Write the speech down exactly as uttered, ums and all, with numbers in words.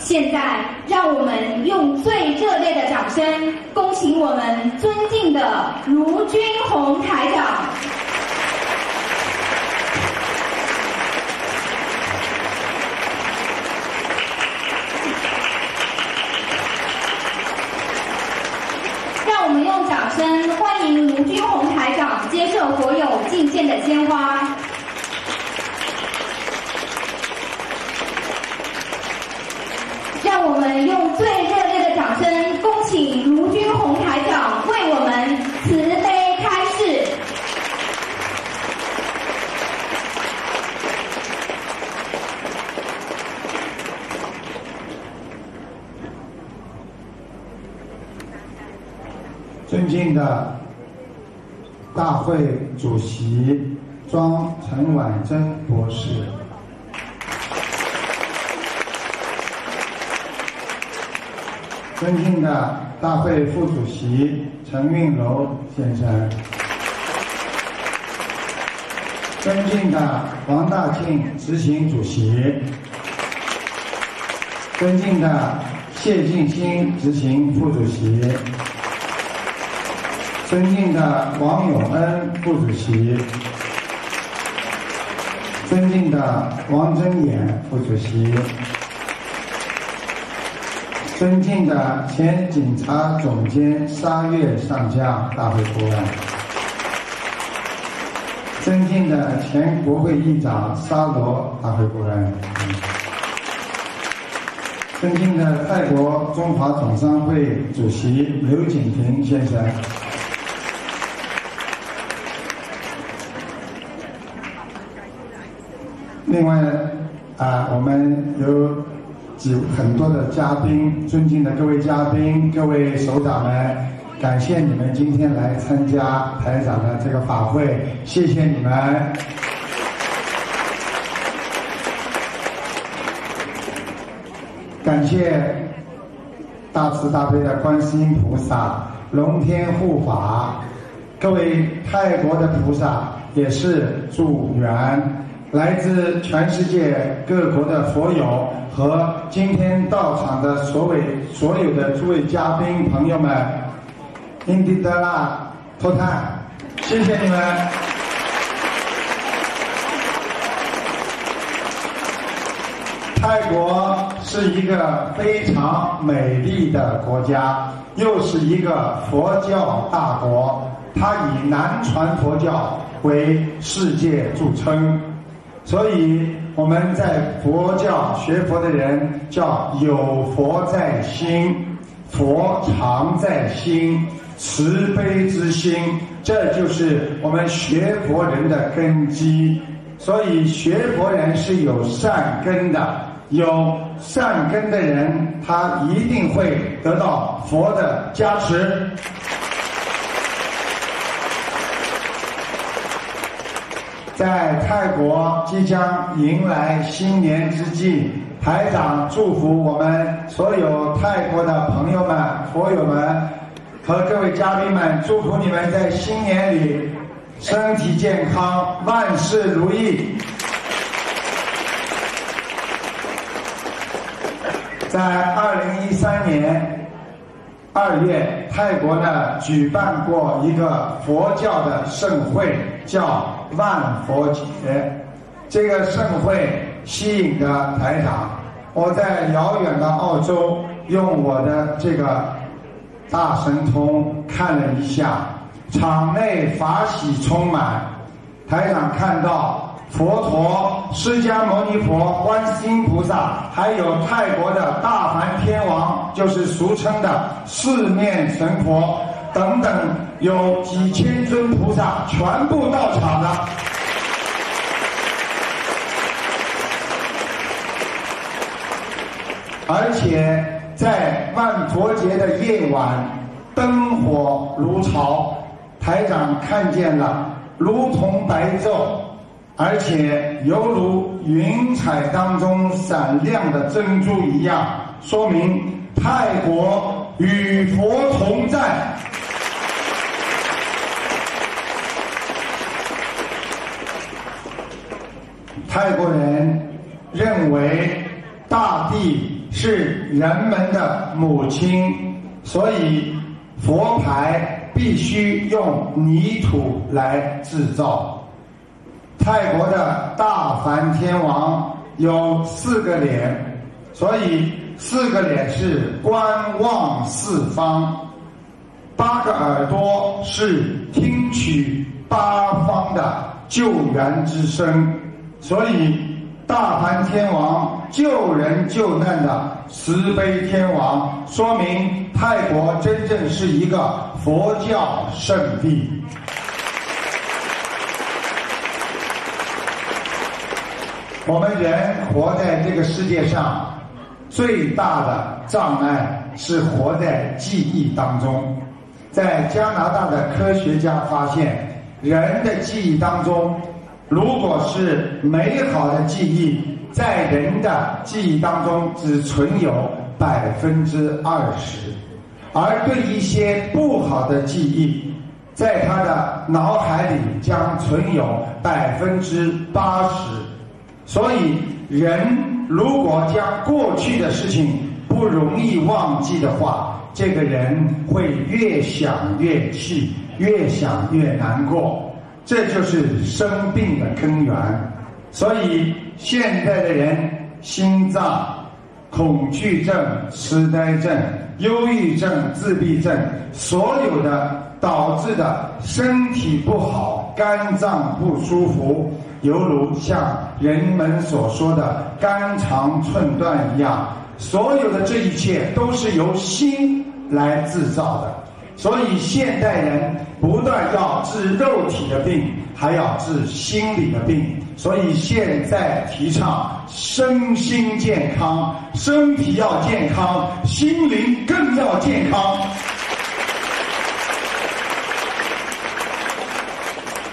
现在，让我们用最热烈的掌声，恭请我们尊敬的卢军宏台长。让我们用掌声欢迎卢军宏台长接受佛友敬献的鲜花。让我们用最热烈的掌声，恭请卢军宏台长为我们慈悲开示。 尊敬的大会主席庄陈婉珍博士，尊敬的大会副主席陈运楼先生，尊敬的王大庆执行主席，尊敬的谢晋新执行副主席，尊敬的王永恩副主席，尊敬的王真衍副主席，尊敬的前警察总监沙月上将大会主任，尊敬的前国会议长沙罗大会主任，尊敬的泰国中华总商会主席刘景平先生，另外啊，我们有几很多的嘉宾，尊敬的各位嘉宾、各位首长们，感谢你们今天来参加台长的这个法会，谢谢你们。感谢大慈大悲的观世音菩萨、龙天护法，各位泰国的菩萨也是助缘。来自全世界各国的佛友和今天到场的所谓所有的诸位嘉宾朋友们，印第德拉托坦，谢谢你们。泰国是一个非常美丽的国家，又是一个佛教大国，它以南传佛教为世界著称。所以我们在佛教学佛的人叫有佛在心，佛常在心，慈悲之心，这就是我们学佛人的根基。所以学佛人是有善根的，有善根的人他一定会得到佛的加持。在泰国即将迎来新年之际，台长祝福我们所有泰国的朋友们、佛友们和各位嘉宾们，祝福你们在新年里身体健康，万事如意。在二零一三年二月，泰国呢举办过一个佛教的盛会，叫万佛节。这个盛会吸引着台长，我在遥远的澳洲用我的这个大神通看了一下，场内法喜充满。台长看到佛陀、释迦牟尼佛、观世音菩萨，还有泰国的大梵天王，就是俗称的四面神佛等等，有几千尊菩萨全部到场了。而且在万佛节的夜晚，灯火如潮，台长看见了如同白昼，而且犹如云彩当中闪亮的珍珠一样，说明泰国与佛同在。泰国人认为大地是人们的母亲，所以佛牌必须用泥土来制造。泰国的大梵天王有四个脸，所以四个脸是观望四方，八个耳朵是听取八方的救援之声，所以大梵天王救人救难的慈悲天王，说明泰国真正是一个佛教圣地。我们人活在这个世界上，最大的障碍是活在记忆当中。在加拿大的科学家发现，人的记忆当中，如果是美好的记忆，在人的记忆当中只存有百分之二十，而对一些不好的记忆，在他的脑海里将存有百分之八十。所以人如果将过去的事情不容易忘记的话，这个人会越想越气，越想越难过，这就是生病的根源。所以现在的人心脏、恐惧症、痴呆症、忧郁症、自闭症，所有的导致的身体不好、肝脏不舒服，犹如像人们所说的肝肠寸断一样，所有的这一切都是由心来制造的。所以现代人不但要治肉体的病，还要治心理的病。所以现在提倡身心健康，身体要健康，心灵更要健康。